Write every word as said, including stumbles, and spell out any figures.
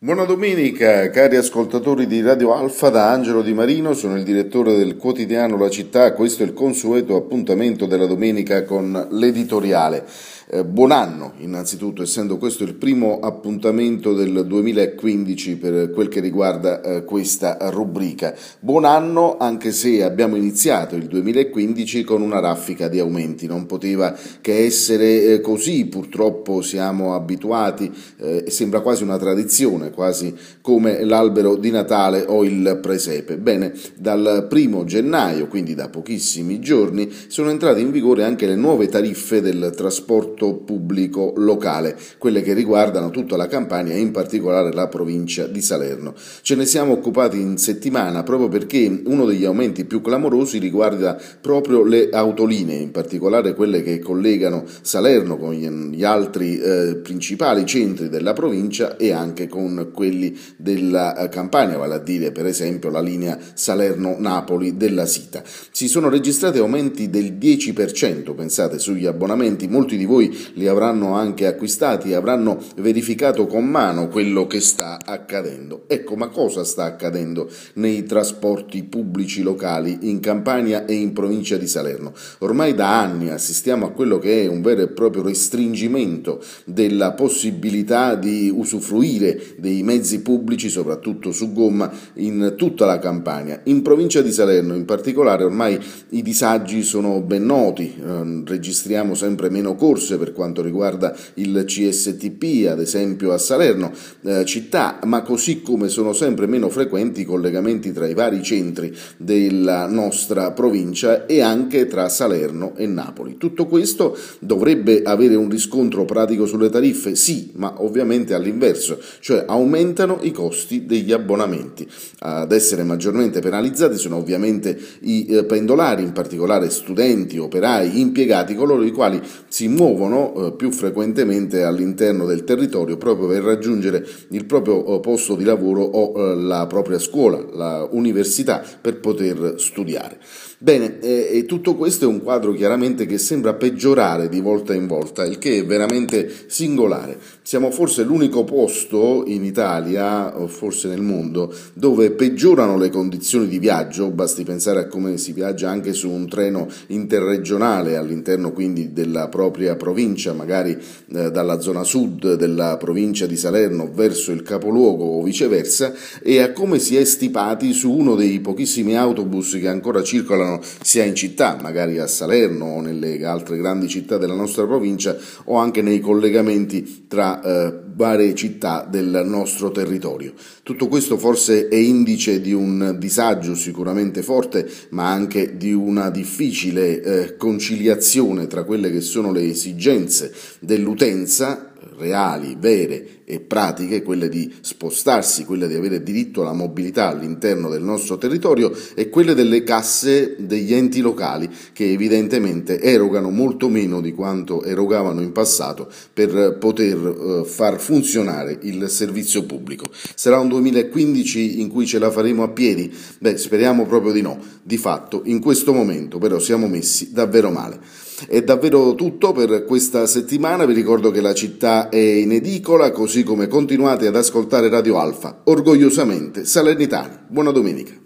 Buona domenica, cari ascoltatori di Radio Alfa, da Angelo Di Marino, sono il direttore del quotidiano La Città. Questo è il consueto appuntamento della domenica con l'editoriale. Eh, buon anno innanzitutto, essendo questo il primo appuntamento del duemilaquindici per quel che riguarda eh, questa rubrica. Buon anno, anche se abbiamo iniziato il duemilaquindici con una raffica di aumenti, non poteva che essere eh, così, purtroppo siamo abituati, eh, sembra quasi una tradizione, quasi come l'albero di Natale o il presepe. Bene, dal primo gennaio, quindi da pochissimi giorni, sono entrate in vigore anche le nuove tariffe del trasporto pubblico locale, quelle che riguardano tutta la Campania e in particolare la provincia di Salerno. Ce ne siamo occupati in settimana proprio perché uno degli aumenti più clamorosi riguarda proprio le autolinee, in particolare quelle che collegano Salerno con gli altri eh, principali centri della provincia e anche con quelli della Campania, vale a dire per esempio la linea Salerno-Napoli della Sita. Si sono registrati aumenti del dieci per cento, pensate, sugli abbonamenti. Molti di voi li avranno anche acquistati e avranno verificato con mano quello che sta accadendo. Ecco, ma cosa sta accadendo nei trasporti pubblici locali in Campania e in provincia di Salerno? Ormai da anni assistiamo a quello che è un vero e proprio restringimento della possibilità di usufruire dei mezzi pubblici, soprattutto su gomma, in tutta la Campania. In provincia di Salerno in particolare ormai i disagi sono ben noti, eh, registriamo sempre meno corse per quanto riguarda il C S T P, ad esempio a Salerno eh, città, ma così come sono sempre meno frequenti i collegamenti tra i vari centri della nostra provincia e anche tra Salerno e Napoli. Tutto questo dovrebbe avere un riscontro pratico sulle tariffe? Sì, ma ovviamente all'inverso, cioè aumentano i costi degli abbonamenti. Ad essere maggiormente penalizzati sono ovviamente i eh, pendolari, in particolare studenti, operai, impiegati, coloro i quali si muovono eh, più frequentemente all'interno del territorio proprio per raggiungere il proprio eh, posto di lavoro o eh, la propria scuola, la università, per poter studiare. Bene, eh, e tutto questo è un quadro chiaramente che sembra peggiorare di volta in volta, il che è veramente singolare. Siamo forse l'unico posto in Italia, o forse nel mondo, dove peggiorano le condizioni di viaggio. Basti pensare a come si viaggia anche su un treno interregionale all'interno quindi della propria provincia, magari eh, dalla zona sud della provincia di Salerno verso il capoluogo o viceversa, e a come si è stipati su uno dei pochissimi autobus che ancora circolano sia in città, magari a Salerno o nelle altre grandi città della nostra provincia, o anche nei collegamenti tra eh, varie città del nostro territorio. Tutto questo forse è indice di un disagio sicuramente forte, ma anche di una difficile eh, conciliazione tra quelle che sono le esigenze dell'utenza, reali, vere e pratiche, quelle di spostarsi, quelle di avere diritto alla mobilità all'interno del nostro territorio, e quelle delle casse degli enti locali, che evidentemente erogano molto meno di quanto erogavano in passato per poter eh, far funzionare il servizio pubblico. Sarà un duemilaquindici in cui ce la faremo a piedi? Beh, speriamo proprio di no. Di fatto, in questo momento però siamo messi davvero male. È davvero tutto per questa settimana. Vi ricordo che La Città è in edicola, così come continuate ad ascoltare Radio Alfa, orgogliosamente salernitani. Buona domenica.